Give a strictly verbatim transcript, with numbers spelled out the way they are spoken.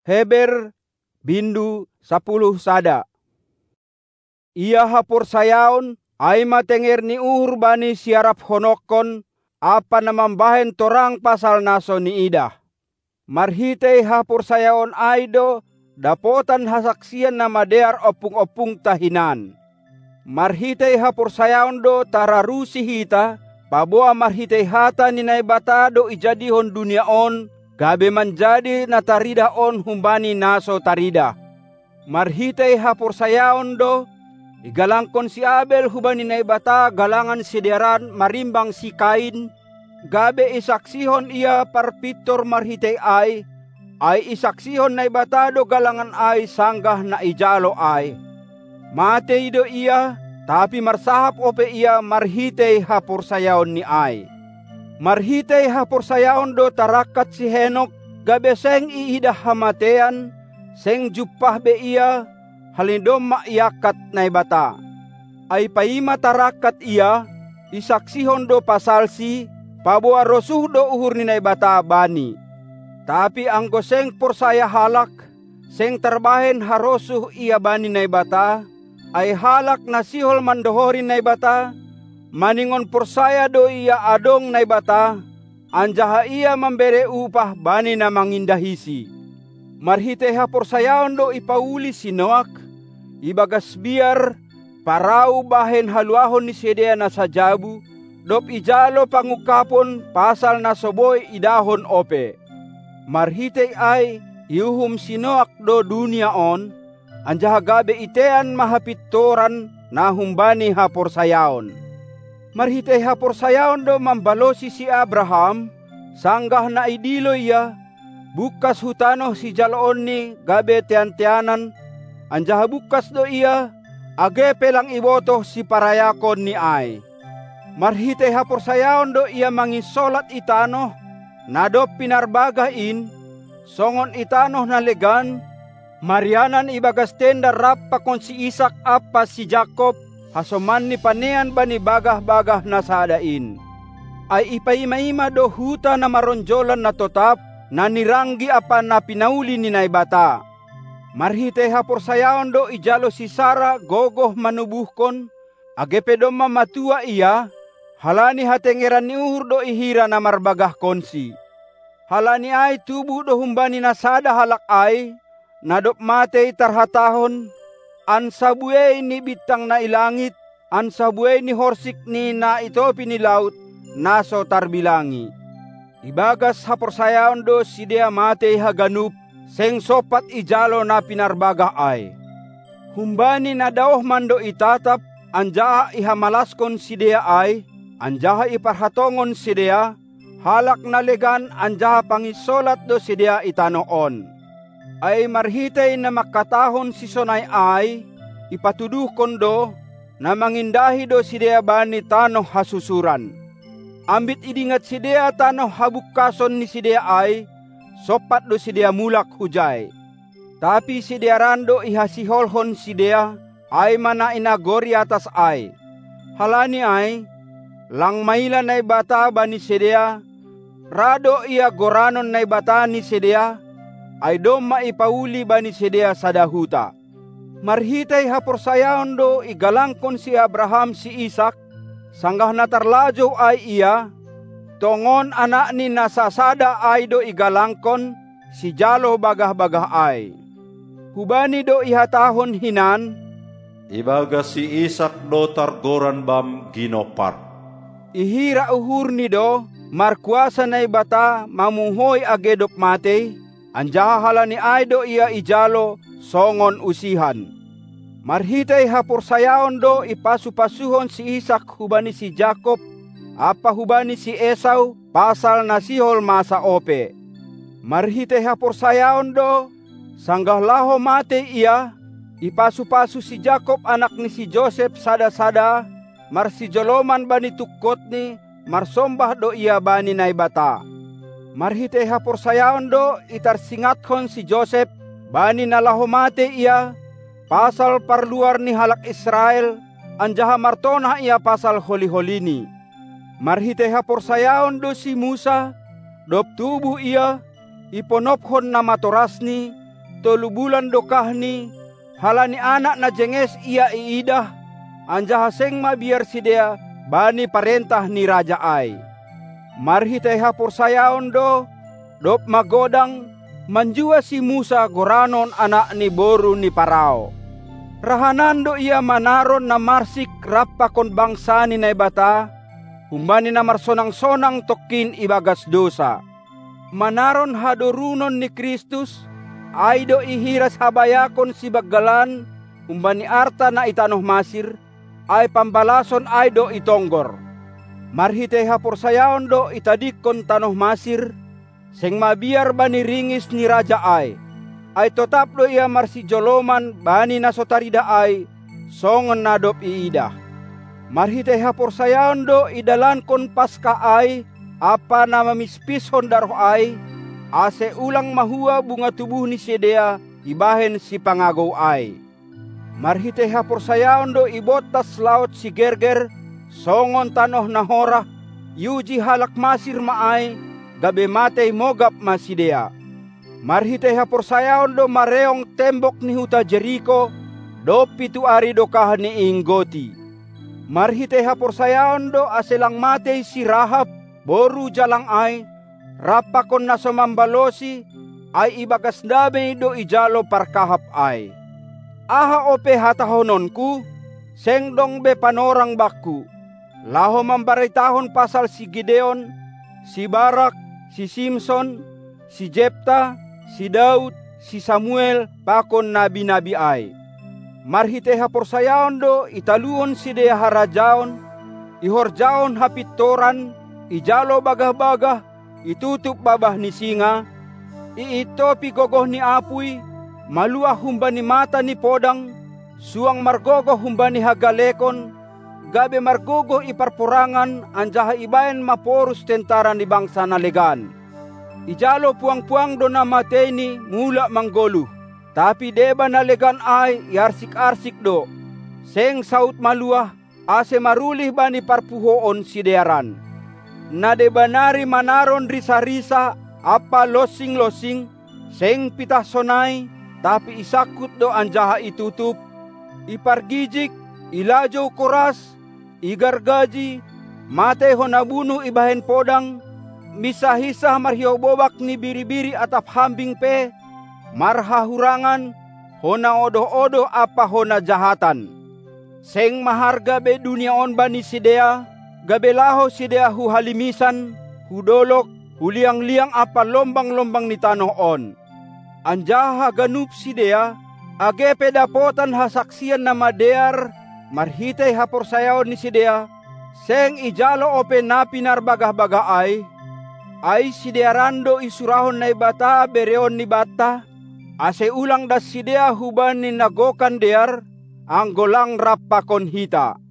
Heber bindu sapuluh sada. Ia hapur sayaon ay matenger ni uhur bani siarap honokon apa namambahen torang pasal naso ni idah. Marhitei hapur sayaon aido dapotan hasaksian nama dear opung-opung tahinan. Marhitei hapur sayaon do tararusi hita paboa marhitei hata ni naibata do ijadihon dunia on gabe manjadi na tarida on humbani naso tarida. Marhitei hapur sayaon do igalangkon si Abel hubani naibata galangan sideran marimbang si Kain, gabe isaksihon ia parpitor marhitei ay, ay isaksihon naibata do galangan ay sanggah na ijalo ay. Matei do ia, tapi marsahap ope ia marhitei hapur sayaon ni ay. Marhitei hapur sayaon do tarakat si Henok, gabe seng iidah hamatean, seng jupah be ia, halindom maiakat naibata. Ay paima tarakat ia, isaksihon do pasal si, paboa rosuh do uhur ni naibata bani. Tapi anggo seng porsaya halak, seng terbahen harosuh ia bani naibata, ay halak nasihol mandohori naibata, maningon porsaya do ia adong naibata, anjaha ia membere upah bani na mangindahisi. Marhitei hapur sayaon do ipauli si Noak, ibagas biar parau bahen haluahon ni sedea na sajabu, dop ijalo pangukapon pasal na soboy idahon ope. Marhitei ay iuhum si Noak do dunia on, anjaha gabe itean mahapitoran na humbani hapur sayaon. Marhitei hapur sayaon do mambalosi si Abraham, sanggah na idilo ia, bukas hutanoh si jaloon ni gabe tian-tianan, anjaha bukas do ia, age pelang ibotoh si parayakon ni ay. Marhitei hapur sayaon do ia mangisolat itanoh, nadop pinarbagain, songon itanoh na legan, marianan ibagas tenda rapa kon si Isak apa si Jakob, hasoman ni panean bani bagah-bagah na sadain. Ay ipaima-ima do huta na maronjolan na totap, na niranggi apa na pinauli ni naibata. Marhitei hapur sayaon do ijalo si Sara gogoh manubuhkon, age pedoma matua ia, halani hatengeran ni uhur do ihira na marbagah konsi. Halani ay tubuh do humbani na sada halak ay, nadop matei tarhatahon, ansabue ni bitang na ilangit, ansabue ni horsik ni na itopi ni laut, naso tarbilangi. Ibagas hapur sayaon do sidea matei haganup, seng sopat ijalo na pinarbagah ay. Humbani na daoh mando itatap, anjaha ihamalaskon sidea ay, anjaha iparhatongon sidea, halak na legan anjaha pangisolat do sidea itanoon. Ay marhitei na makatahon si sonay ay, ipatuduhkon do, na mangindahi do sidea bani tanoh hasusuran. Ambit idingat sidea tanoh habukason ni sidea ay, sopat do sidea mulak hujay. Tapi sidea rando ihasiholhon sidea, ay mana inagori atas ay. Halani ay, lang maila na ibata bani sidea, rado ia goranon na ibata ni sidea, ay do maipauli bani sidea sadahuta. Marhitei hapur sayaon do igalangkon si Abraham si Isak, sanggah natarlajo ay ia, tongon anak ni nasasada ay do igalangkon, si jalo bagah-bagah ay. Hubani do ihatahon hinan, ibaga si Isak do targoran bam ginopar. Ihira uhur ni do, markuasa na ibata mamuhoy agedop matei, anjaha halani ay do ia ijalo songon usihan. Marhitei hapur sayaon do ipasupasuhon si Isak hubani si Jakob, apa hubani si Esau pasal nasihol masa ope. Marhitei hapur sayaon do, sanggah laho mate ia, ipasupasu si Jakob anak ni si Joseph sada-sada, mar si joloman bani tukot ni, marsombah do ia bani naibata. Marhitei hapur sayaon do itarsingathon si Joseph, bani nalaho mate ia, pasal parluar ni halak Israel, anjaha martonah ia pasal holi-holini. Marhitei hapur sayaon do si Musa, dop tubuh ia, iponophon na matorasni, tolu bulan dokahni halani anak na jenges ia iidah, anjaha seng mabiar sidea bani parentah ni raja ai. Marhitay hapursayaon do, dop magodang, manjua si Musa goranon anak ni boru ni Parao. Rahanando ia manaron na marsik rapakon bangsa ni Naibata, humbani na marsonang-sonang tokin ibagas dosa. Manaron hadorunon ni Kristus, ay do ihiras habayakon si baggalan, humbani arta na itanoh masir, ay pambalason ay do itonggor. Marhitay hapursayaon do itadikon tanoh masir, seng mabiar bani ringis ni raja ay, ay tetap do ia marsijoloman bani nasotarida ay, songon nadop iidah. Marhitay hapursayaon do idalankon paska ay, apa na mamispishon daroh ay, ase ulang mahua bunga tubuh ni sidea ibahen si pangagaw ay. Marhitay hapursayaon do ibotas laut si Gerger, songon tanoh nahora, yuji halak masir maay, gabe matay mogap masidea. Marhitay hapursayaon do mareong tembok ni huta Jericho, do pitu ari dokah ni inggoti. Marhitay hapursayaon do aselang matay si Rahab, boru jalang ay, rapakon na sumambalosi, ay ibagas damay do ijalo parkahap ay. Aha ope hatahononku, seng dong be panorang bakku. Laho mambaritahon pasal si Gideon, si Barak, si Simson, si Jepta, si Daud, si Samuel, pakon nabi-nabi ay. Marhitay hapursayaon do italuon si dea harajaon, ihorjaon hapitoran, ijalo bagah-bagah, itutup babah ni singa, iitopi gogoh ni apuy, maluah humbani mata ni podang, suang margogoh humbani hagalekon, gabe margogoh iparpurangan, anjaha ibayan maporus tentara ni bangsa nalegan. Ijalo puang-puang do na mateni mula manggoluh, tapi deba nalegan ay iarsik-arsik do, seng saut maluah, ase marulih bani parpuhoon si dearan. Nadebanari manaron risa-risa, apa losing-losing, seng pitah sonay, tapi isakut do anjaha itutup, ipargijik, ilajo koras, igargaji, matay ho nabunuh ibahen podang, misah-hisah marhiyaw bobak ni biri-biri atap hambing pe, marhahurangan, hona odoh-odoh apa hona jahatan. Seng maharga be duniaon bani sidea, gabelaho sidea hu halimisan, hudolok, huliang-liang apa lombang-lombang ni tanoh on. Anjaha ganup sidea, age pedapotan hasaksian na madear, marhitay hapursayaon ni sidea, seng ijalo ope napinar bagah-bagah ay, ay sidearando isurahon na ibata bereon ni bata, ase ulang das sidea huban ni nagokan dear, ang golang rapakon hita.